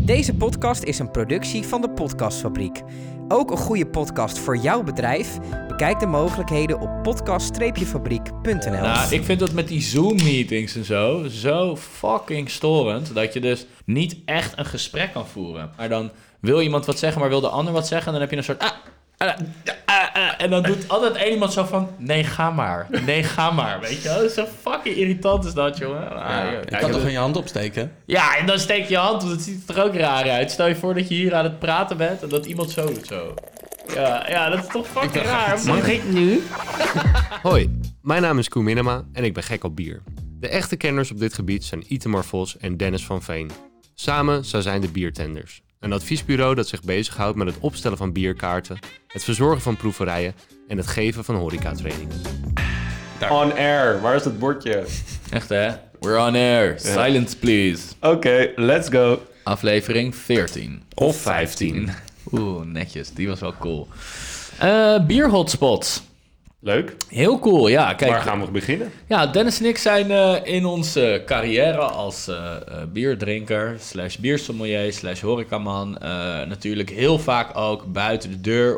Deze podcast is een productie van de Podcastfabriek. Ook een goede podcast voor jouw bedrijf? Bekijk de mogelijkheden op podcast-fabriek.nl. Nou, ik vind dat met die Zoom-meetings en zo fucking storend, dat je dus niet echt een gesprek kan voeren. Maar dan wil iemand wat zeggen, maar wil de ander wat zeggen, en dan heb je een soort... en dan doet altijd één iemand zo van... Nee, ga maar, weet je wel. Dat is zo fucking irritant is dat, jongen. Je kan toch gewoon je hand opsteken? Ja, en dan steek je je hand, want het ziet er ook raar uit. Stel je voor dat je hier aan het praten bent en dat iemand zo doet zo. Ja, dat is toch fucking raar. Mag ik nu? Hoi, mijn naam is Koen Minema en ik ben gek op bier. De echte kenners op dit gebied zijn Itamar Vos en Dennis van Veen. Samen zijn de Biertenders. Een adviesbureau dat zich bezighoudt met het opstellen van bierkaarten, het verzorgen van proeverijen en het geven van horecatrainingen. On air, waar is het bordje? Echt hè? We're on air. Silence please. Oké, let's go. Aflevering 14. Of 15. Oeh, netjes. Die was wel cool. Bierhotspots. Leuk. Heel cool, ja. Kijk, Waar gaan we beginnen? Ja, Dennis en ik zijn in onze carrière als bierdrinker, /biersommelier, /horecaman natuurlijk heel vaak ook buiten de deur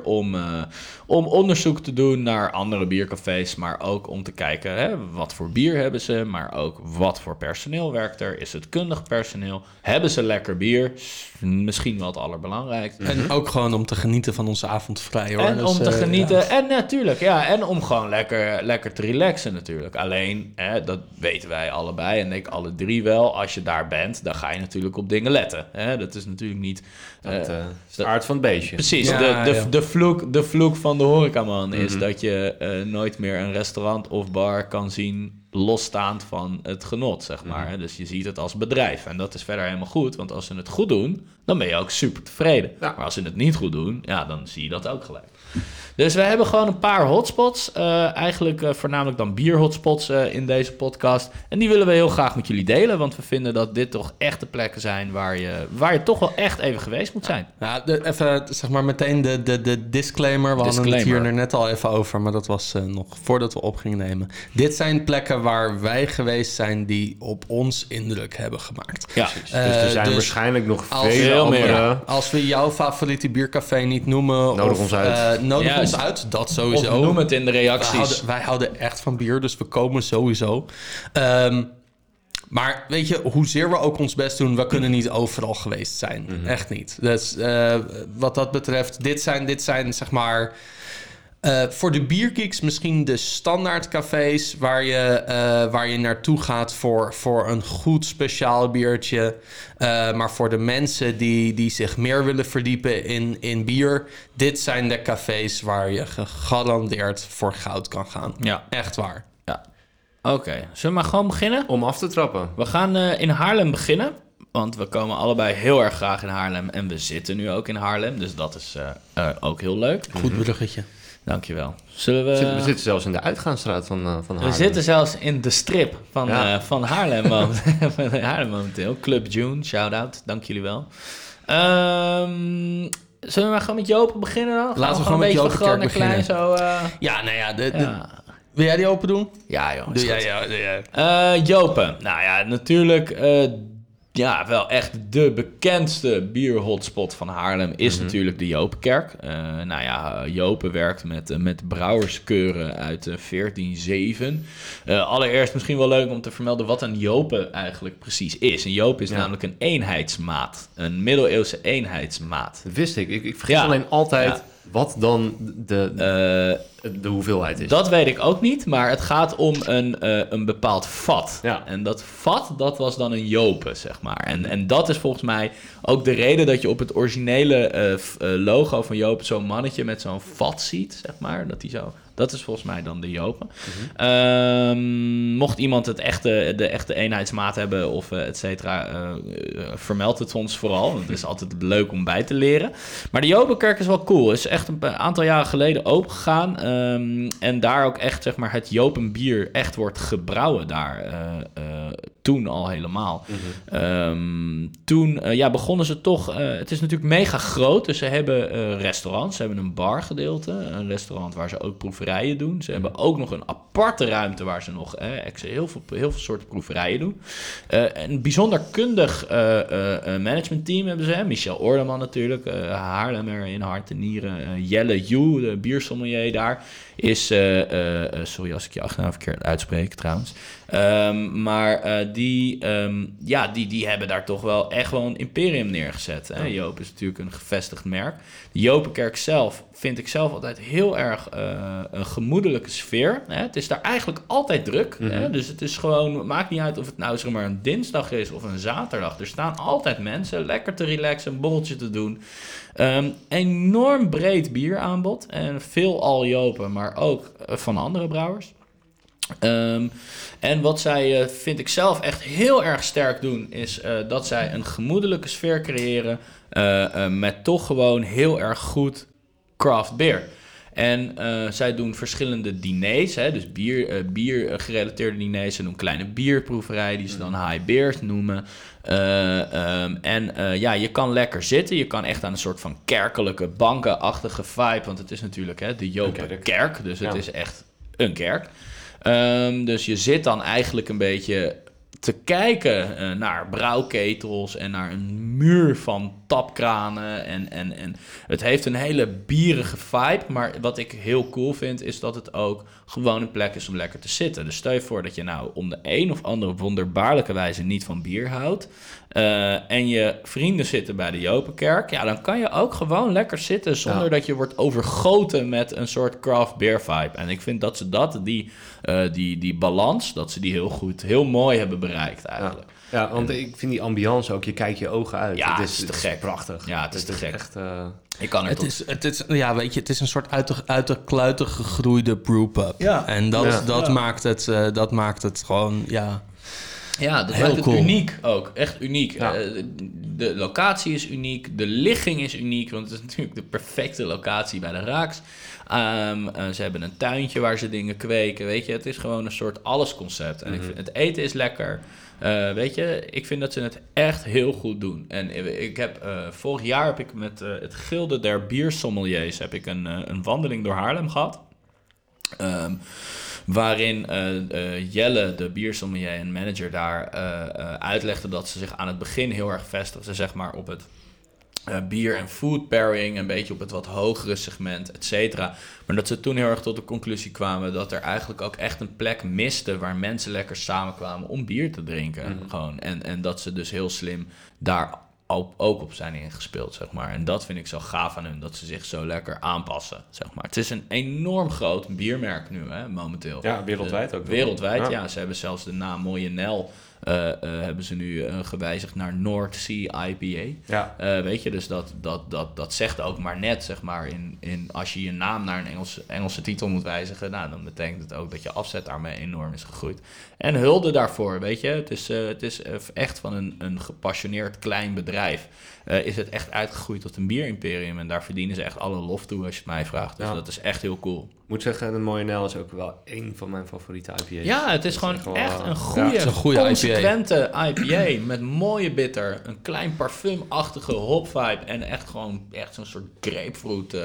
om onderzoek te doen naar andere biercafés, maar ook om te kijken wat voor bier hebben ze, maar ook wat voor personeel werkt er. Is het kundig personeel? Hebben ze lekker bier? Misschien wel het allerbelangrijkste. En ook gewoon om te genieten van onze avond vrij, hoor. En dus, om te genieten. Ja. En natuurlijk, ja. En om gewoon lekker te relaxen natuurlijk. Alleen, dat weten wij allebei en ik alle drie wel. Als je daar bent, dan ga je natuurlijk op dingen letten. Dat is natuurlijk niet... Dat is de aard van het beestje. Precies. Ja, de vloek van de horecaman is dat je nooit meer een restaurant of bar kan zien losstaand van het genot, zeg maar. Dus je ziet het als bedrijf. En dat is verder helemaal goed, want als ze het goed doen, dan ben je ook super tevreden. Ja. Maar als ze het niet goed doen, ja, dan zie je dat ook gelijk. Dus we hebben gewoon een paar hotspots. Eigenlijk voornamelijk dan bierhotspots in deze podcast. En die willen we heel graag met jullie delen. Want we vinden dat dit toch echt de plekken zijn waar je toch wel echt even geweest moet zijn. Ja, even zeg maar meteen de disclaimer. We hadden het hier net al even over. Maar dat was nog voordat we op gingen nemen. Dit zijn plekken waar wij geweest zijn die op ons indruk hebben gemaakt. Ja, dus er zijn waarschijnlijk nog veel meer. andere... Ja, als we jouw favoriete biercafé niet noemen... Nodig ons uit. Nodig ons uit, dat sowieso. Of noem het in de reacties. Wij houden echt van bier, dus we komen sowieso. Maar weet je, hoezeer we ook ons best doen... we kunnen niet overal geweest zijn. Echt niet. Dus wat dat betreft, dit zijn zeg maar... voor de biergeeks misschien de standaard cafés... waar je naartoe gaat voor een goed speciaal biertje. Maar voor de mensen die zich meer willen verdiepen in bier... dit zijn de cafés waar je gegarandeerd voor goud kan gaan. Ja. Echt waar. Ja. Oké, zullen we maar gewoon beginnen? Om af te trappen. We gaan in Haarlem beginnen. Want we komen allebei heel erg graag in Haarlem. En we zitten nu ook in Haarlem. Dus dat is ook heel leuk. Goed bruggetje. Dankjewel. Zullen we... We zitten zelfs in de uitgaansstraat van Haarlem. We zitten zelfs in de strip van Haarlem momenteel. Club June, shout-out. Dank jullie wel. Zullen we maar gewoon met Joop beginnen dan? Laten we gewoon met Joop groot naar klein zo... Ja, nou ja, wil jij die open doen? Ja, joh. Doe jij. Jopen. Nou ja, natuurlijk... wel echt de bekendste bierhotspot van Haarlem is natuurlijk de Jopenkerk. Jopen werkt met brouwerskeuren uit 1407. Allereerst misschien wel leuk om te vermelden wat een Jopen eigenlijk precies is. Een Jopen is namelijk een eenheidsmaat. Een middeleeuwse eenheidsmaat. Dat wist ik. Ik vergeet alleen altijd wat dan de hoeveelheid is. Dat weet ik ook niet, maar het gaat om een bepaald vat. Ja. En dat vat, dat was dan een Jopen, zeg maar. En dat is volgens mij ook de reden dat je op het originele logo van Jopen zo'n mannetje met zo'n vat ziet, zeg maar. Dat is volgens mij dan de Jopen. Mocht iemand de echte eenheidsmaat hebben of et cetera, vermeld het ons vooral. Want het is altijd leuk om bij te leren. Maar de Jopenkerk is wel cool. Is echt een aantal jaren geleden opengegaan. En daar ook echt, zeg maar, het Jopenbier echt wordt gebrouwen daar. toen al helemaal. Toen begonnen ze toch... het is natuurlijk mega groot, dus ze hebben restaurants. Ze hebben een bargedeelte, een restaurant waar ze ook proeverijen doen. Ze hebben ook nog een aparte ruimte waar ze nog heel veel soorten proeverijen doen. Een bijzonder kundig managementteam hebben ze. Michel Oordeman natuurlijk, Haarlemmer in hart en nieren. Jelle Joe, de biersommelier daar, is... sorry als ik je achternaam verkeerd uitspreek trouwens. Die hebben daar toch wel echt wel een imperium neergezet. Hè? Joop is natuurlijk een gevestigd merk. De Jopenkerk zelf vind ik zelf altijd heel erg een gemoedelijke sfeer. Hè? Het is daar eigenlijk altijd druk. Hè? Dus het is gewoon, het maakt niet uit of het nou zeg maar een dinsdag is of een zaterdag. Er staan altijd mensen lekker te relaxen, een borreltje te doen. Enorm breed bieraanbod. En veelal Jopen, maar ook van andere brouwers. En wat zij, vind ik zelf, echt heel erg sterk doen... is dat zij een gemoedelijke sfeer creëren... met toch gewoon heel erg goed craft beer. En zij doen verschillende diners, hè, dus bier-gerelateerde diners. Ze doen kleine bierproeverijen die ze dan high beers noemen. Je kan lekker zitten. Je kan echt aan een soort van kerkelijke, bankenachtige vibe... want het is natuurlijk de Jopenkerk, dus het is echt een kerk... dus je zit dan eigenlijk een beetje te kijken naar brouwketels en naar een muur van tapkranen. En het heeft een hele bierige vibe, maar wat ik heel cool vind is dat het ook gewoon een plek is om lekker te zitten. Dus stel je voor dat je nou om de een of andere wonderbaarlijke wijze niet van bier houdt en je vrienden zitten bij de Jopenkerk, ja, dan kan je ook gewoon lekker zitten zonder dat je wordt overgoten met een soort craft beer vibe. En ik vind dat ze die balans, dat ze die heel mooi hebben bereikt eigenlijk. Ja, want ik vind die ambiance ook, je kijkt je ogen uit. Ja, het is te gek. Prachtig. Ja, het is te gek. Echt, ik kan het is een soort uit de kluiten gegroeide brewpub. Ja. En dat maakt het gewoon, ja... Ja, dat heel maakt het cool. Uniek ook. Echt uniek. Ja. De locatie is uniek. De ligging is uniek. Want het is natuurlijk de perfecte locatie bij de Raaks. Ze hebben een tuintje waar ze dingen kweken. Weet je, het is gewoon een soort allesconcept. En ik vind, het eten is lekker. Weet je, ik vind dat ze het echt heel goed doen. En ik heb vorig jaar heb ik met het Gilde der Biersommeliers heb ik een wandeling door Haarlem gehad. Waarin Jelle, de biersommelier en manager daar, uitlegde dat ze zich aan het begin heel erg vestigden, zeg maar, op het bier- en food pairing, een beetje op het wat hogere segment, et cetera. Maar dat ze toen heel erg tot de conclusie kwamen dat er eigenlijk ook echt een plek miste waar mensen lekker samenkwamen om bier te drinken. Gewoon. En dat ze dus heel slim daar ook op zijn ingespeeld, zeg maar. En dat vind ik zo gaaf aan hun, dat ze zich zo lekker aanpassen, zeg maar. Het is een enorm groot biermerk nu, hè, momenteel. Ja, wereldwijd ook. Wereldwijd, ja. Ze hebben zelfs de naam Moyenel hebben ze nu gewijzigd naar North Sea IPA. Ja. Weet je, dus dat zegt ook maar net, zeg maar, als je je naam naar een Engelse titel moet wijzigen, nou, dan betekent het ook dat je afzet daarmee enorm is gegroeid. En hulde daarvoor, weet je. Het is echt van een gepassioneerd klein bedrijf. Is het echt uitgegroeid tot een bierimperium. En daar verdienen ze echt alle lof toe als je het mij vraagt. Dus dat is echt heel cool. Ik moet zeggen, de Moyenel is ook wel één van mijn favoriete IPA's. Ja, het is gewoon echt een goede consequente IPA. Met mooie bitter, een klein parfumachtige hop vibe. En echt gewoon zo'n soort grapefruit,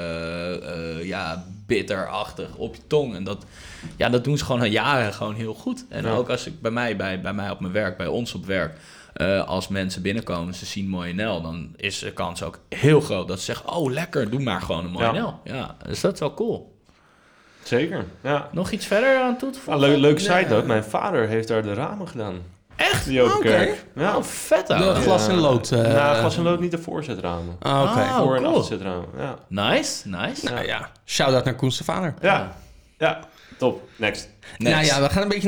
bitterachtig op je tong. En dat doen ze gewoon al jaren gewoon heel goed. En ook als ik bij mij op mijn werk, bij ons op werk, als mensen binnenkomen, ze zien Moyenel, dan is de kans ook heel groot dat ze zeggen, oh lekker, doe maar gewoon een Moyenel. Ja, dus dat is wel cool. Zeker, ja. Nog iets verder aan toe te voegen? Leuk side note, mijn vader heeft daar de ramen gedaan. Echt? De Jopenkerk. Okay. Ja. Oh, vet De glas en lood. Glas en lood, niet de voorzetramen. Voor- en afzetramen, ja. Nice. Nou ja, shout-out naar Koen's vader. Ja, top. Next. Nou ja, we gaan een beetje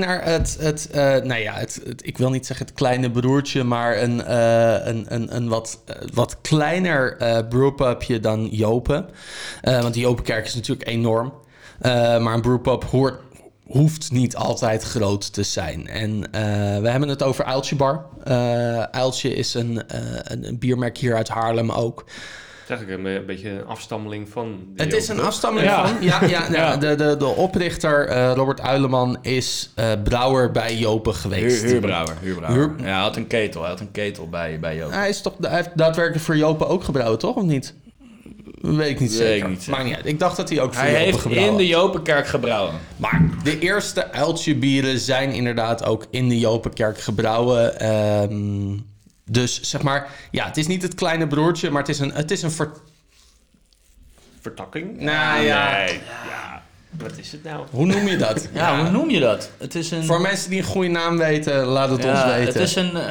naar ik wil niet zeggen het kleine broertje, maar een wat kleiner brewpubje dan Jopen. Want die Jopenkerk is natuurlijk enorm. Maar een brewpub hoeft niet altijd groot te zijn. En we hebben het over Uiltje Bar. Uiltje is een biermerk hier uit Haarlem ook. is eigenlijk een beetje een afstammeling van... Het is een afstammeling van... Ja. De oprichter, Robert Uileman, is brouwer bij Jopen geweest. Huurbrouwer. Ja, hij had een ketel bij Jopen. Hij heeft daadwerkelijk voor Jopen ook gebrouwen, toch? Of niet? Weet ik niet zeker. Niet Maakt niet uit. Ik dacht dat hij ook voor Jopen gebrouwen. Hij heeft in de Jopenkerk gebrouwen. Maar de eerste uiltje bieren zijn inderdaad ook in de Jopenkerk gebrouwen. Dus zeg maar... Ja, het is niet het kleine broertje, maar het is een vertakking? Nou ja. Nee. Ja. Wat is het nou? Hoe noem je dat? Hoe noem je dat? Het is een... Voor mensen die een goede naam weten, laat het ons weten. Het is een...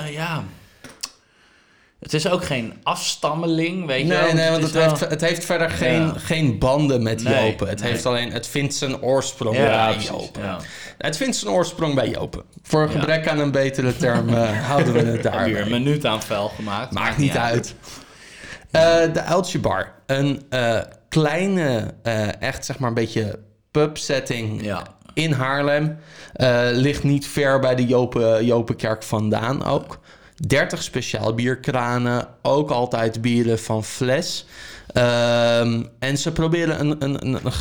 Het is ook geen afstammeling, weet je wel. Nee, want het heeft verder geen banden met Jopen. Het vindt zijn oorsprong bij Jopen. Ja. Het vindt zijn oorsprong bij Jopen. Voor gebrek aan een betere term houden we het daar. Weer een minuut aan vuil gemaakt. Maakt niet uit. De Uiltje Bar. Een kleine, echt zeg maar een beetje pub-setting in Haarlem. Ligt niet ver bij de Jopenkerk vandaan ook. 30 speciaal bierkranen, ook altijd bieren van fles. En ze proberen een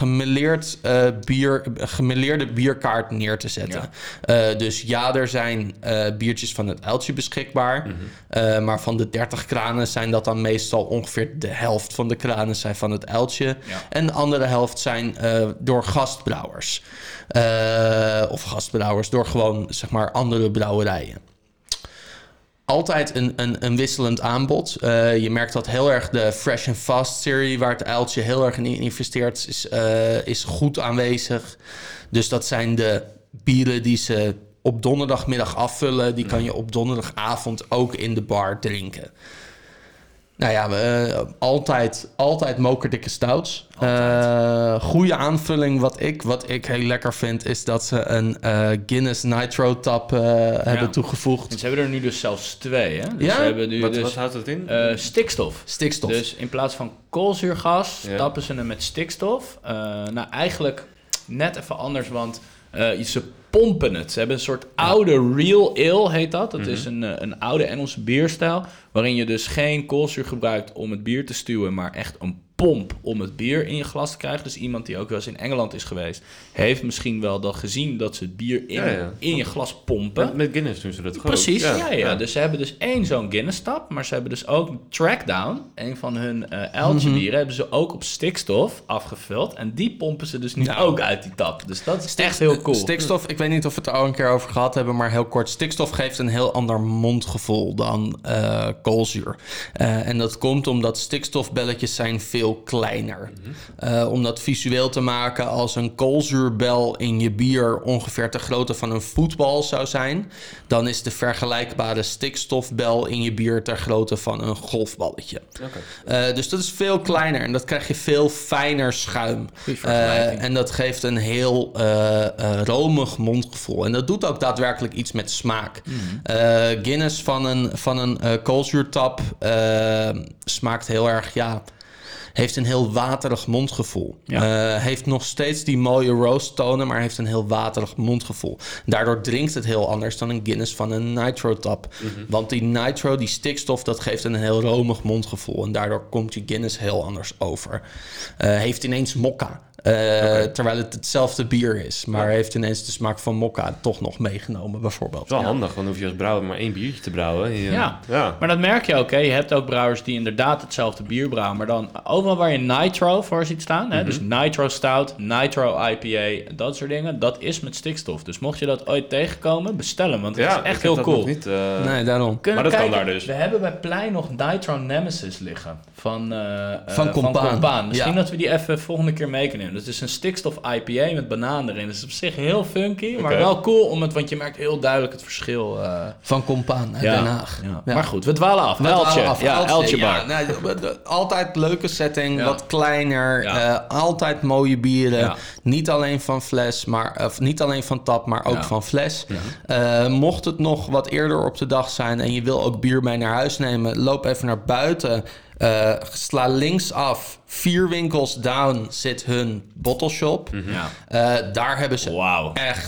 gemêleerde bierkaart neer te zetten. Ja. Dus er zijn biertjes van het uiltje beschikbaar. Mm-hmm. Maar van de 30 kranen zijn dat dan meestal ongeveer de helft van de kranen zijn van het uiltje. Ja. En de andere helft zijn door gastbrouwers. Of gastbrouwers door gewoon zeg maar andere brouwerijen. Altijd een wisselend aanbod. Je merkt dat heel erg de Fresh and Fast serie, waar het uiltje heel erg in investeert, is goed aanwezig. Dus dat zijn de bieren die ze op donderdagmiddag afvullen. Die kan je op donderdagavond ook in de bar drinken. Nou ja, altijd mokerdikke stouts. Goede aanvulling. Wat ik heel lekker vind, is dat ze een Guinness Nitro Tap hebben toegevoegd. En ze hebben er nu dus zelfs 2. Hè? Dus ja? ze hebben nu Wat houdt het in? Stikstof. Stikstof. Dus in plaats van koolzuurgas tappen ze hem met stikstof. Nou, eigenlijk net even anders, want ze pompen het. Ze hebben een soort oude real ale, heet dat. Dat is een oude Engelse bierstijl, waarin je dus geen koolzuur gebruikt om het bier te stuwen, maar echt een pomp om het bier in je glas te krijgen. Dus iemand die ook wel eens in Engeland is geweest, heeft misschien wel dat gezien dat ze het bier in je glas pompen. Met Guinness doen ze dat gewoon. Precies, ja. Dus ze hebben dus 1 zo'n Guinness-tap, maar ze hebben dus ook Trackdown, een van hun uiltje bieren, hebben ze ook op stikstof afgevuld. En die pompen ze dus nu ook uit die tap. Dus dat is echt heel cool. Stikstof, ik weet niet of we het er al een keer over gehad hebben, maar heel kort. Stikstof geeft een heel ander mondgevoel dan koolzuur. En dat komt omdat stikstofbelletjes zijn veel kleiner. Om dat visueel te maken, als een koolzuurbel in je bier ongeveer ter grootte van een voetbal zou zijn, dan is de vergelijkbare stikstofbel in je bier ter grootte van een golfballetje. Okay. Dus dat is veel kleiner en dat krijg je veel fijner schuim. En dat geeft een heel romig mondgevoel. En dat doet ook daadwerkelijk iets met smaak. Guinness van een koolzuurtap smaakt heel erg, heeft een heel waterig mondgevoel. Heeft nog steeds die mooie roast tonen, maar heeft een heel waterig mondgevoel. Daardoor drinkt het heel anders dan een Guinness van een Nitro Tap. Want die Nitro, die stikstof, dat geeft een heel romig mondgevoel. En daardoor komt je Guinness heel anders over. Heeft ineens mokka. Terwijl het hetzelfde bier is. Maar heeft ineens de smaak van mokka toch nog meegenomen, bijvoorbeeld. Dat is wel handig, want dan hoef je als brouwer maar 1 biertje te brouwen. Ja, maar dat merk je ook. Hè? Je hebt ook brouwers die inderdaad hetzelfde bier brouwen, maar dan overal waar je Nitro voor ziet staan, hè? Dus Nitro Stout, Nitro IPA, dat soort dingen, dat is met stikstof. Dus mocht je dat ooit tegenkomen, bestel hem, want het is echt heel cool. Niet, nee, daarom. Maar dat kan daar dus. We hebben bij Plein nog Nitro Nemesis liggen van Compaan. Misschien dat we die even volgende keer mee kunnen nemen. Dat is een stikstof IPA met banaan erin. Dat is op zich heel funky, maar wel cool want je merkt heel duidelijk het verschil. Van Compaan uit Den Haag. Ja. Maar goed, we dwalen af. Uiltje Bar. Altijd leuke setting, wat kleiner. Altijd mooie bieren. Niet alleen van fles, niet alleen van tap, maar ook van fles. Mocht het nog wat eerder op de dag zijn en je wil ook bier mee naar huis nemen, loop even naar buiten. Sla linksaf, 4 winkels down zit hun bottle shop. Daar hebben ze echt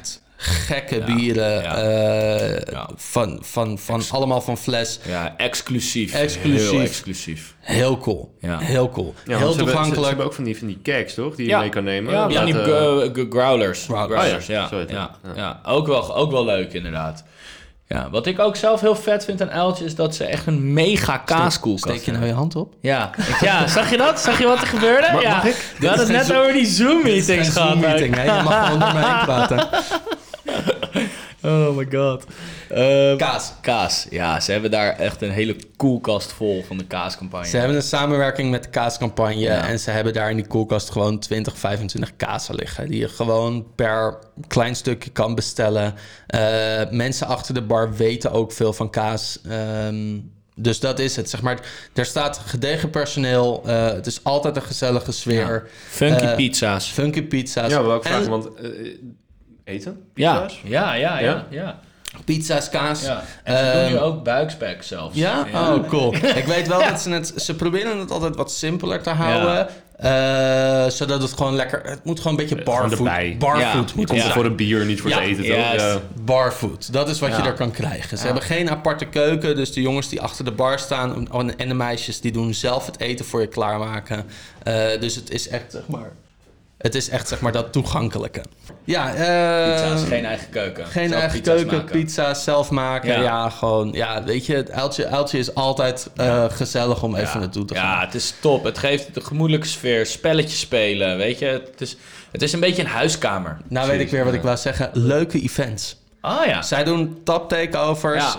gekke bieren. Ja. Van allemaal van fles. Ja, exclusief. Exclusief. Heel exclusief. Heel cool. Ja. Heel cool. Ja, heel ze toegankelijk. Ze hebben ook van die kegs, toch? Die je mee kan nemen. Ja, van die growlers. Growlers. Ja. Zo heet het. Ja. Ook wel leuk, inderdaad. Ja, wat ik ook zelf heel vet vind aan Uiltje is dat ze echt een mega kaaskoelkast Steek je nou je hand op? Ja, zag je dat? Zag je wat er gebeurde? Mag ik? We hadden het net over die Zoom-meetings gehad. Zoom-meeting, hè? Je mag gewoon door me heen praten. Oh my god. Kaas. Ja, ze hebben daar echt een hele koelkast vol van de kaascampagne. Ze hebben een samenwerking met de kaascampagne. Ja. En ze hebben daar in die koelkast gewoon 20, 25 kazen liggen. Die je gewoon per klein stukje kan bestellen. Mensen achter de bar weten ook veel van kaas. Dus dat is het, zeg maar. Er staat gedegen personeel. Het is altijd een gezellige sfeer. Funky pizza's. Funky pizza's. Ja, wil ik vragen, En want eten? Ja. Pizza's? Ja. pizza's, kaas. Ja. En ze doen nu ook buikspek zelfs. Ja? Oh, cool. Ik weet wel dat ze proberen het altijd wat simpeler te houden. Zodat het gewoon lekker... Het moet gewoon een beetje barfood. Barfood moet Komt het voor een bier, niet voor het eten, toch? Yes. Ja. Barfood, dat is wat je er kan krijgen. Ze hebben geen aparte keuken, dus de jongens die achter de bar staan en de meisjes die doen zelf het eten voor je klaarmaken. Dus het is echt, zeg maar, dat toegankelijke. Ja, Pizza's, geen eigen keuken. geen Zelf eigen pizza's keuken, maken. pizza's zelf maken. Ja, gewoon, weet je, het uiltje is altijd gezellig om even naartoe te gaan. Ja, het is top. Het geeft de gemoedelijke sfeer, spelletjes spelen, weet je. Het is een beetje een huiskamer. Nou weet ik weer wat ik wou zeggen. Leuke events. Oh ja. Zij doen tap takeovers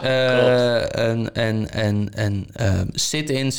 en sit-ins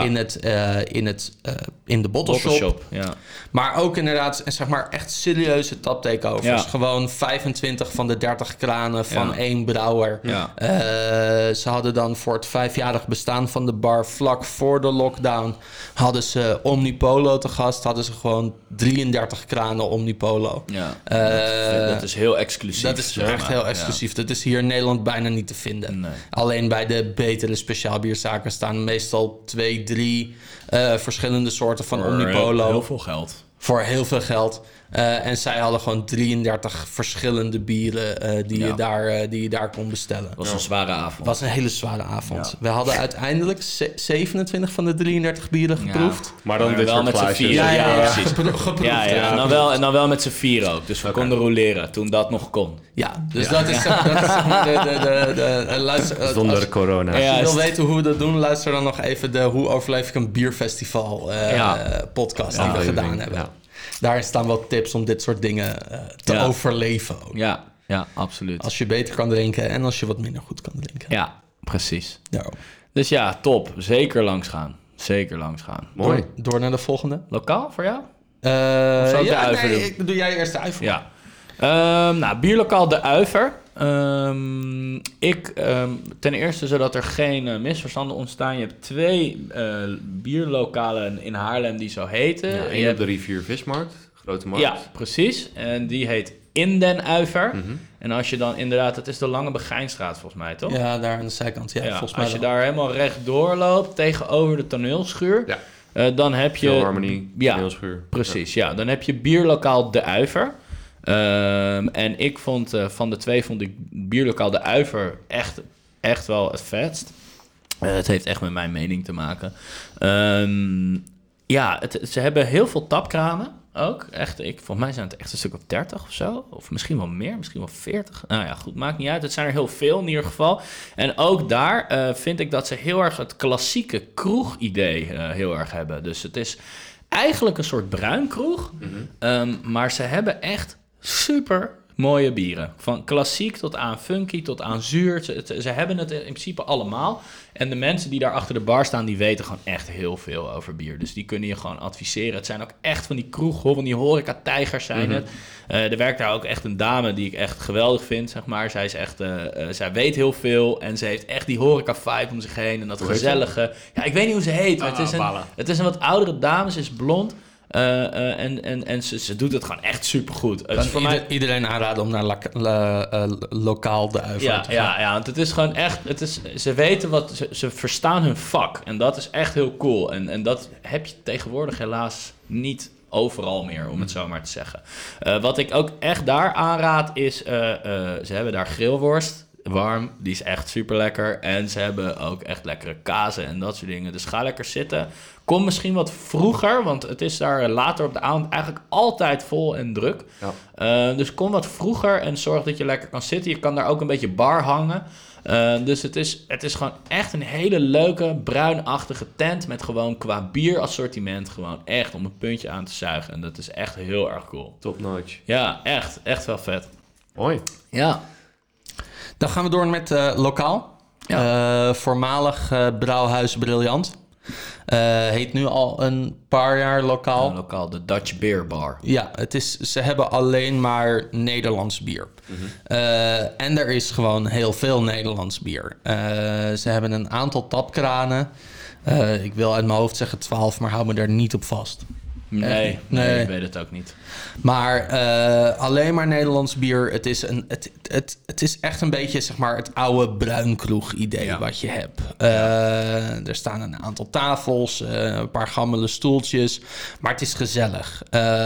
in de bottleshop. Ja. Maar ook inderdaad, zeg maar, echt serieuze tap takeovers. Ja. Gewoon 25 van de 30 kranen van één brouwer. Ja. Ze hadden dan voor het 5-jarig bestaan van de bar, vlak voor de lockdown, hadden ze Omnipolo te gast. Hadden ze gewoon 33 kranen Omnipolo. Ja. Dat is heel exclusief. Dat is echt heel exclusief. Ja. Dat is hier in Nederland bijna niet te vinden. Nee. Alleen bij de betere speciaalbierzaken staan meestal 2, 3 verschillende soorten van Omnipolo. Heel veel geld. Voor heel veel geld. En zij hadden gewoon 33 verschillende bieren die je daar kon bestellen. Het was een zware avond. Het was een hele zware avond. Ja. We hadden uiteindelijk 27 van de 33 bieren geproefd. Ja. Maar dan dit wel met z'n vieren. Ja, precies. Geproefd. En dan wel met z'n vieren ook. Dus we konden roleren toen dat nog kon. Ja, dus dat is de luister... Zonder corona. Als je wil weten hoe we dat doen, luister dan nog even de Hoe overleef ik een bierfestival podcast die we gedaan hebben. Ja. Daar staan wel tips om dit soort dingen te overleven ook. Ja, absoluut. Als je beter kan drinken en als je wat minder goed kan drinken. Ja, precies. Ja. Dus ja, top. Zeker langs gaan. Mooi. Door naar de volgende. Lokaal voor jou? Doe jij eerst de Uiver. Ja. Bierlokaal De Uiver. Ten eerste, zodat er geen misverstanden ontstaan. Je hebt 2 bierlokalen in Haarlem die zo heten. Ja, één op de Rivier Vismarkt, Grote Markt. Ja, precies. En die heet In den Uiver. Mm-hmm. En als je dan inderdaad, het is de Lange Begijnstraat volgens mij, toch? Ja, daar aan de zijkant. Ja, volgens mij als je daar helemaal rechtdoor loopt, tegenover de toneelschuur, dan heb je... Harmony, toneelschuur. Precies, ja. Dan heb je bierlokaal De Uiver. En ik vond, van de 2 vond ik bierlokaal De Uiver echt wel het vetst. Het heeft echt met mijn mening te maken. Ze hebben heel veel tapkranen ook. Echt, volgens mij zijn het echt een stuk of 30 of zo. Of misschien wel meer, misschien wel 40. Nou ja, goed, maakt niet uit. Het zijn er heel veel in ieder geval. En ook daar vind ik dat ze heel erg het klassieke kroeg-idee heel erg hebben. Dus het is eigenlijk een soort bruinkroeg. Mm-hmm. Maar ze hebben echt super mooie bieren. Van klassiek tot aan funky, tot aan zuur. Ze hebben het in principe allemaal. En de mensen die daar achter de bar staan, die weten gewoon echt heel veel over bier. Dus die kunnen je gewoon adviseren. Het zijn ook echt van die kroeg, van die horeca-tijgers zijn het. Er werkt daar ook echt een dame die ik echt geweldig vind, zeg maar. Zij is echt, zij weet heel veel en ze heeft echt die horeca-vibe om zich heen. En dat gezellige. Ja, ik weet niet hoe ze heet. Maar het is een wat oudere dame, ze is blond. En ze doet het gewoon echt supergoed. Kan voor mij iedereen aanraden om naar lokaal De Uiver te gaan. Ja, want het is gewoon echt... ze weten ze verstaan hun vak. En dat is echt heel cool. En dat heb je tegenwoordig helaas niet overal meer, om het zo maar te zeggen. Wat ik ook echt daar aanraad is, ze hebben daar grillworst, warm, die is echt super lekker. En ze hebben ook echt lekkere kazen en dat soort dingen. Dus ga lekker zitten. Kom misschien wat vroeger, want het is daar later op de avond eigenlijk altijd vol en druk. Ja. Dus kom wat vroeger en zorg dat je lekker kan zitten. Je kan daar ook een beetje bar hangen. Dus het is gewoon echt een hele leuke bruinachtige tent met gewoon qua bierassortiment gewoon echt om een puntje aan te zuigen. En dat is echt heel erg cool. Top notch. Ja, echt wel vet. Mooi. Ja. Dan gaan we door met lokaal. Ja. Voormalig Brouwhuis Briljant. Heet nu al een paar jaar lokaal. Lokaal, de Dutch Beer Bar. Ja, ze hebben alleen maar Nederlands bier. Mm-hmm. En er is gewoon heel veel Nederlands bier. Ze hebben een aantal tapkranen. Ik wil uit mijn hoofd zeggen 12, maar hou me daar niet op vast. Nee, ik weet het ook niet. Maar alleen maar Nederlands bier. Het is echt een beetje zeg maar het oude bruinkroeg idee wat je hebt. Er staan een aantal tafels, een paar gammele stoeltjes. Maar het is gezellig.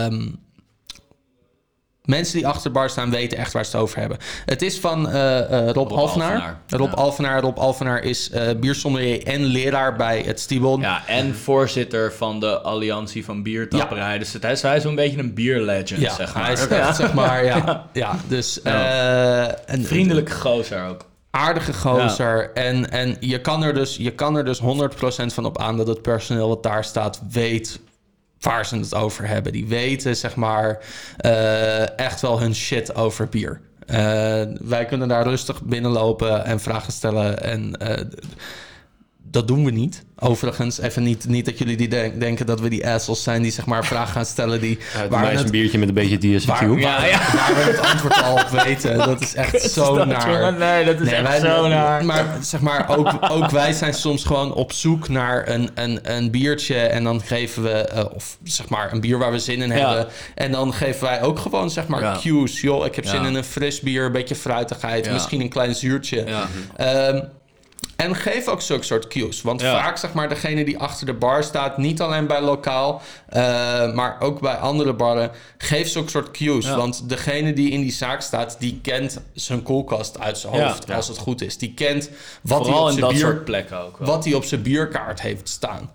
Mensen die achter de bar staan weten echt waar ze het over hebben. Het is van Rob Alphenaar. Rob Alphenaar is biersommelier en leraar bij het Stibon. Ja, en voorzitter van de Alliantie van Biertapperij. Ja. Dus hij is zo'n beetje een bierlegend, zeg maar. Hij is echt, zeg maar, ja. Dus, een vriendelijke gozer ook. Aardige gozer. Ja. En je kan er dus 100% van op aan dat het personeel wat daar staat weet waar ze het over hebben. Die weten, zeg maar, echt wel hun shit over bier. Wij kunnen daar rustig binnenlopen en vragen stellen. En dat doen we niet. Overigens, even niet dat jullie denken dat we die assholes zijn die zeg maar vragen gaan stellen die waar we een biertje met een beetje DSQ. Waar we het antwoord al op weten. Dat is echt zo naar. Nee, dat is echt zo naar. Maar zeg maar, ook wij zijn soms gewoon op zoek naar een biertje en dan geven we of zeg maar een bier waar we zin in hebben. En dan geven wij ook gewoon zeg maar cues. Joh, ik heb zin in een fris bier, een beetje fruitigheid, misschien een klein zuurtje. Ja. En geef ook zulke soort cues. Want vaak, zeg maar, degene die achter de bar staat, niet alleen bij lokaal, maar ook bij andere barren, geef zulke soort cues. Ja. Want degene die in die zaak staat, die kent zijn koelkast uit zijn hoofd, als het goed is. Die kent wat hij op zijn soort plekken ook wel. Wat hij op zijn bierkaart heeft staan.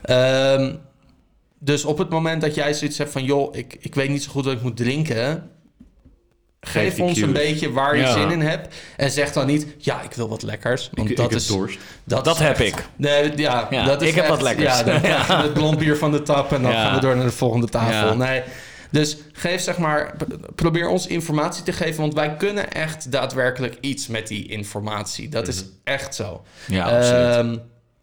Dus op het moment dat jij zoiets hebt van, joh, ik weet niet zo goed wat ik moet drinken, geef ons een beetje waar je zin in hebt. En zeg dan niet, ik wil wat lekkers. Want dat is dorst. Dat heb ik. Nee, dat is ik heb wat lekkers. Ja, dan krijg je het blond bier van de tap en dan gaan we door naar de volgende tafel. Ja. Nee, dus geef zeg maar, probeer ons informatie te geven, want wij kunnen echt daadwerkelijk iets met die informatie. Dat is echt zo. Ja, absoluut.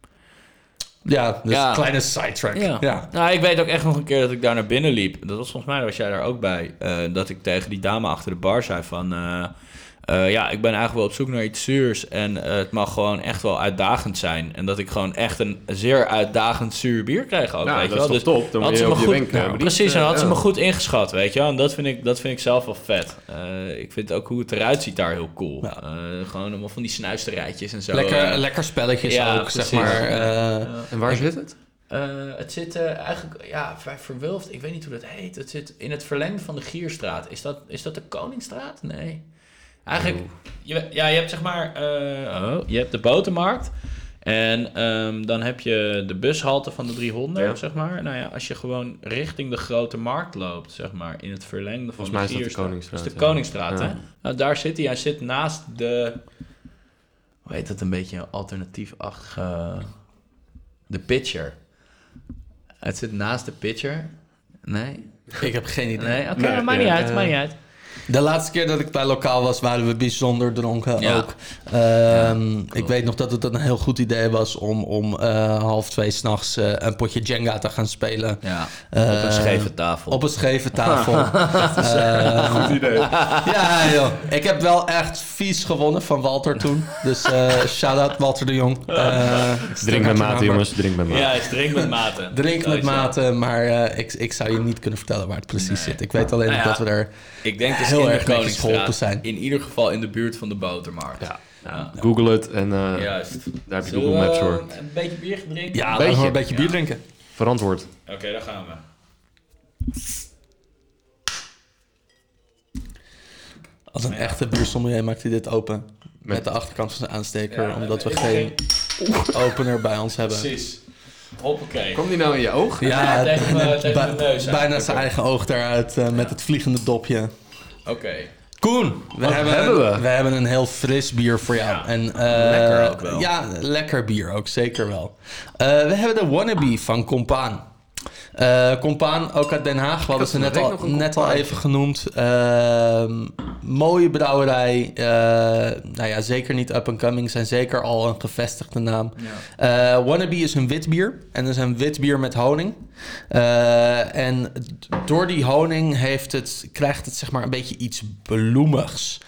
Dus een kleine sidetrack. Ja. Nou, ik weet ook echt nog een keer dat ik daar naar binnen liep. Dat was volgens mij, was jij daar ook bij. Dat ik tegen die dame achter de bar zei van... ik ben eigenlijk wel op zoek naar iets zuurs. En het mag gewoon echt wel uitdagend zijn. En dat ik gewoon echt een zeer uitdagend zuur bier kreeg ook, weet je wel. Dus top. Dan had ze me goed, precies, en had ze me goed ingeschat, weet je wel. En dat vind ik zelf wel vet. Ik vind ook hoe het eruit ziet daar heel cool. Ja. Gewoon allemaal van die snuisterijtjes en zo. Lekker spelletjes ook, precies. Zeg maar. En waar zit het? Het zit eigenlijk vrij verwulft. Ik weet niet hoe dat heet. Het zit in het verlengde van de Gierstraat. Is dat de Koningsstraat? Nee. Eigenlijk, je hebt zeg maar... je hebt de Botermarkt. En dan heb je de bushalte van de 300, zeg maar. Nou ja, als je gewoon richting de Grote Markt loopt, zeg maar, in het verlengde van de Gierstraat. Dat is de Koningsstraat, hè? Nou, daar zit hij. Hij zit naast de... Hoe heet dat? Een beetje een alternatiefachtige... De Pitcher. Het zit naast de Pitcher. Nee? Ik heb geen idee. Nee? Oké, maakt niet uit. De laatste keer dat ik bij lokaal was, waren we bijzonder dronken ook. Ik weet nog dat het een heel goed idee was om 1:30 s'nachts een potje Jenga te gaan spelen. Ja, op een scheve tafel. Op een scheve tafel. Dat is een goed idee. Ja, joh. Ik heb wel echt vies gewonnen van Walter toen. Dus shout-out Walter de Jong. Drink met mate, jongens. Drink met mate. Ja, drink met mate. Drink met mate, maar ik zou je niet kunnen vertellen waar het precies zit. Ik weet alleen dat we er... Ik denk dus heel in erg de Koningsstraat, zijn. In ieder geval in de buurt van de Botermarkt. Ja. Google het en juist. Daar heb je Google Maps voor. Een beetje bier drinken? Ja, een beetje bier drinken. Verantwoord. Oké, daar gaan we. Als een echte biersommelier maakt hij dit open. Met de achterkant van zijn aansteker. Omdat we geen opener bij ons hebben. Precies. Hoppakee. Komt die nou in je oog? Ja, tegen mijn neus. bijna zijn eigen oog eruit met het vliegende dopje. Oké. Koen, we hebben een heel fris bier voor jou. Ja, En, lekker ook wel. Ja, lekker bier ook, zeker wel. We hebben de Wannabe van Compaan. Compaan, ook uit Den Haag. We hadden ze net al even genoemd. Mooie brouwerij. Nou ja, zeker niet up and coming. Zijn zeker al een gevestigde naam. Ja. Wannabe is een wit bier. En dat is een wit bier met honing. En door die honing krijgt het zeg maar een beetje iets bloemigs.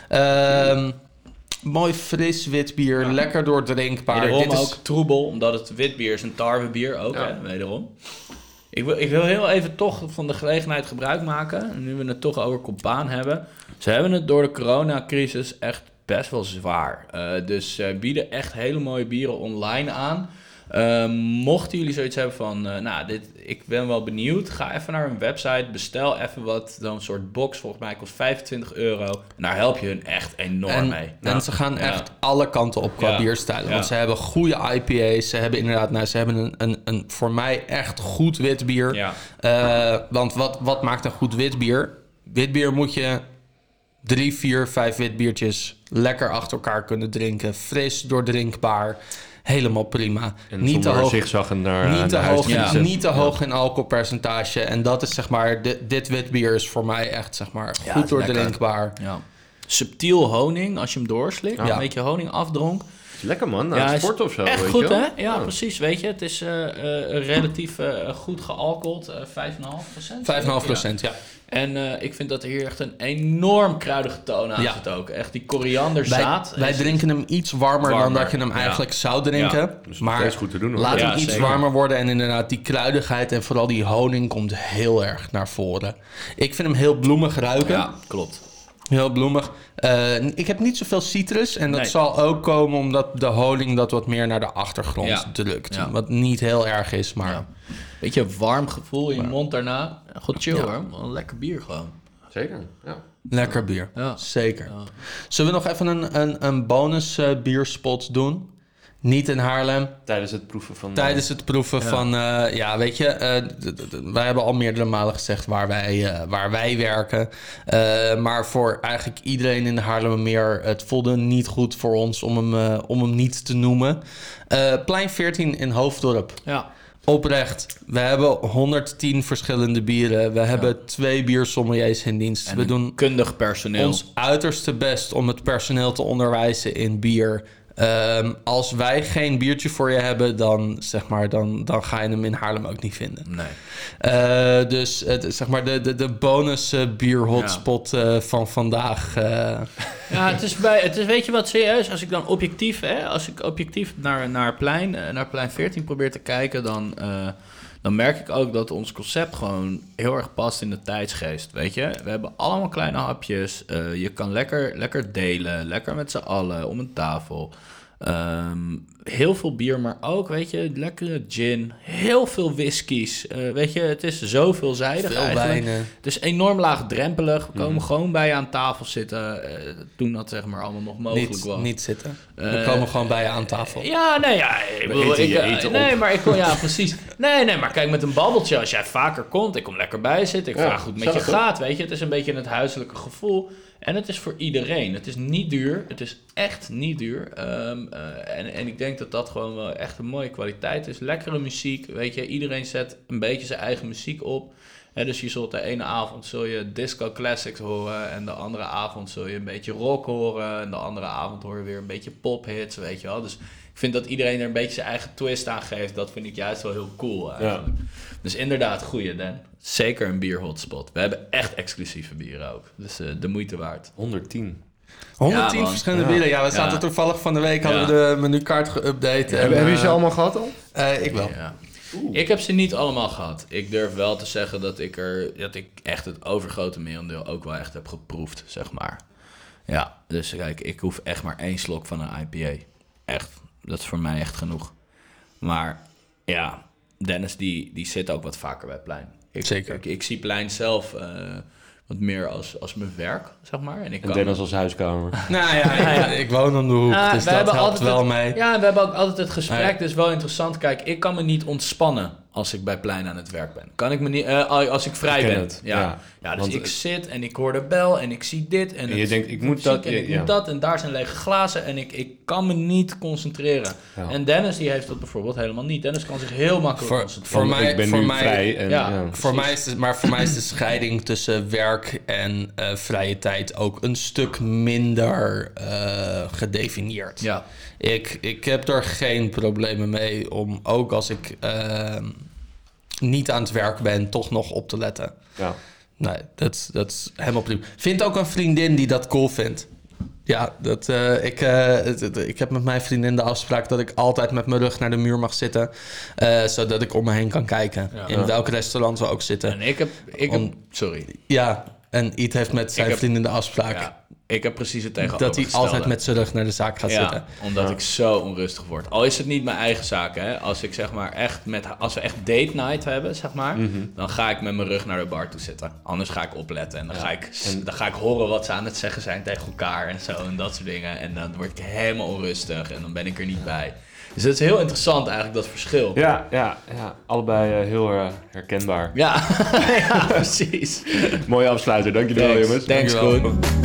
Mooi fris wit bier. Lekker doordrinkbaar. Wederom ook troebel, omdat het wit bier is een tarwebier ook, hè, wederom. Ik wil heel even toch van de gelegenheid gebruik maken, nu we het toch over Compaan hebben. Ze hebben het door de coronacrisis echt best wel zwaar. Dus ze bieden echt hele mooie bieren online aan. Mochten jullie zoiets hebben van, ik ben wel benieuwd, ga even naar hun website, bestel even wat, dan een soort box, volgens mij kost €25. En daar help je hun echt enorm mee. En ze gaan echt alle kanten op qua bierstijlen. Want ze hebben goede IPA's, ze hebben inderdaad, ze hebben een voor mij echt goed wit bier. Ja. Want wat maakt een goed wit bier? Wit bier moet je 3, 4, 5 wit biertjes lekker achter elkaar kunnen drinken. Fris, doordrinkbaar. Helemaal prima. En niet te hoog, niet te hoog in alcoholpercentage. En dat is zeg maar... Dit wit bier is voor mij echt zeg maar goed doordrinkbaar. Ja. Subtiel honing, als je hem doorslikt. Een beetje honing afdronk. Lekker man, na het sport of zo. Echt weet goed, je wel? hè? Ja, precies. Weet je, het is relatief goed gealcohold. 5,5%. 5,5%, ja. En ik vind dat er hier echt een enorm kruidige toon aan zit ook. Echt die korianderzaad. Wij drinken hem iets warmer dan dat je hem eigenlijk zou drinken. Ja. Dus maar goed te doen, hoor. laat hem iets zeker. warmer worden. En inderdaad, die kruidigheid en vooral die honing komt heel erg naar voren. Ik vind hem heel bloemig ruiken. Ja, klopt. Heel bloemig. Ik heb niet zoveel citrus. En dat zal ook komen omdat de honing dat wat meer naar de achtergrond drukt. Ja. Wat niet heel erg is, maar... Ja. Beetje warm gevoel in je mond daarna. Goed chill hoor. Een lekker bier gewoon. Zeker, ja. Lekker bier, zeker. Ja. Zullen we nog even een bonus bierspot doen? Niet in Haarlem. Tijdens het proeven van... van... weet je... wij hebben al meerdere malen gezegd waar wij werken. Maar voor eigenlijk iedereen in de Haarlemmermeer... het voelde niet goed voor ons om hem niet te noemen. Plein 14 in Hoofddorp. Ja. Oprecht. We hebben 110 verschillende bieren. We hebben 2 biersommeliers in dienst. En we doen kundig personeel. ons uiterste best om het personeel te onderwijzen in bier. Als wij geen biertje voor je hebben, dan ga je hem in Haarlem ook niet vinden. Nee. Dus zeg maar de bonus bier hotspot van vandaag. Ja, het is, weet je wat, serieus, als ik dan objectief naar plein 14 probeer te kijken, dan merk ik ook dat ons concept gewoon heel erg past in de tijdsgeest, weet je. We hebben allemaal kleine hapjes, je kan lekker delen, lekker met z'n allen om een tafel. Heel veel bier, maar ook, weet je, lekkere gin, heel veel whiskies. Weet je, het is zo veelzijdig Veel eigenlijk. wijnen. Het is enorm laagdrempelig. We komen gewoon bij je aan tafel zitten. Toen dat zeg maar allemaal nog mogelijk was. Niet zitten. We komen gewoon bij je aan tafel. Ja, nee, ja. Precies. Nee, maar kijk, met een babbeltje, als jij vaker komt, ik kom lekker bij zitten, ik vraag hoe het met je gaat, weet je. Het is een beetje het huiselijke gevoel. En het is voor iedereen. Het is niet duur. Het is echt niet duur. En ik denk dat dat gewoon wel echt een mooie kwaliteit is. Lekkere muziek, weet je. Iedereen zet een beetje zijn eigen muziek op. Dus je zult de ene avond zul je disco classics horen. En de andere avond zul je een beetje rock horen. En de andere avond hoor je weer een beetje pophits, weet je wel. Dus ik vind dat iedereen er een beetje zijn eigen twist aan geeft. Dat vind ik juist wel heel cool eigenlijk. Ja. Dus inderdaad, goeie Dan. Zeker een bierhotspot. We hebben echt exclusieve bieren ook. Dus de moeite waard. 110 verschillende bieren. Ja, we zaten toevallig van de week, hadden we de menukaart geüpdate. Hebben je ze allemaal gehad al? Ik wel. Ja. Ik heb ze niet allemaal gehad. Ik durf wel te zeggen dat ik echt het overgrote merendeel ook wel echt heb geproefd, zeg maar. Ja, dus kijk, ik hoef echt maar 1 slok van een IPA. Echt, dat is voor mij echt genoeg. Maar ja, Dennis die zit ook wat vaker bij Plein. Zeker. Ik zie plein zelf wat meer als mijn werk, zeg maar. En Dennis als huiskamer. Nou ja, ik woon om de hoek, dus dat helpt wel mee. Ja, we hebben ook altijd het gesprek, dus wel interessant. Kijk, ik kan me niet ontspannen als ik bij plein aan het werk ben. Kan ik me niet, als ik vrij ben. Ja, dus want ik zit en ik hoor de bel en ik zie dit. En je denkt, ik moet dat. En ik moet dat en daar zijn lege glazen en ik kan me niet concentreren. Ja. En Dennis die heeft dat bijvoorbeeld helemaal niet. Dennis kan zich heel makkelijk concentreren. Ik ben nu vrij. En, voor mij is de scheiding tussen werk en vrije tijd ook een stuk minder gedefinieerd. Ja. Ik heb er geen problemen mee om ook als ik niet aan het werk ben, toch nog op te letten. Ja. Nee, dat is helemaal prima. Vind ook een vriendin die dat cool vindt. Ja, ik heb met mijn vriendin de afspraak dat ik altijd met mijn rug naar de muur mag zitten. Zodat ik om me heen kan kijken. Ja. In welk restaurant we ook zitten. En sorry. Ja, en Iet heeft met zijn vriendin de afspraak. Ja. Ik heb precies het tegenovergestelde. Dat hij altijd met zijn rug naar de zaak gaat zitten. Omdat ik zo onrustig word. Al is het niet mijn eigen zaak, hè. Als ik zeg maar als we echt date night hebben, zeg maar, dan ga ik met mijn rug naar de bar toe zitten. Anders ga ik opletten en dan ga ik horen wat ze aan het zeggen zijn tegen elkaar en zo en dat soort dingen. En dan word ik helemaal onrustig en dan ben ik er niet bij. Dus het is heel interessant eigenlijk, dat verschil. Ja. Allebei heel herkenbaar. Ja, precies. Mooie afsluiter. Dankjewel, jongens. Thanks, goed.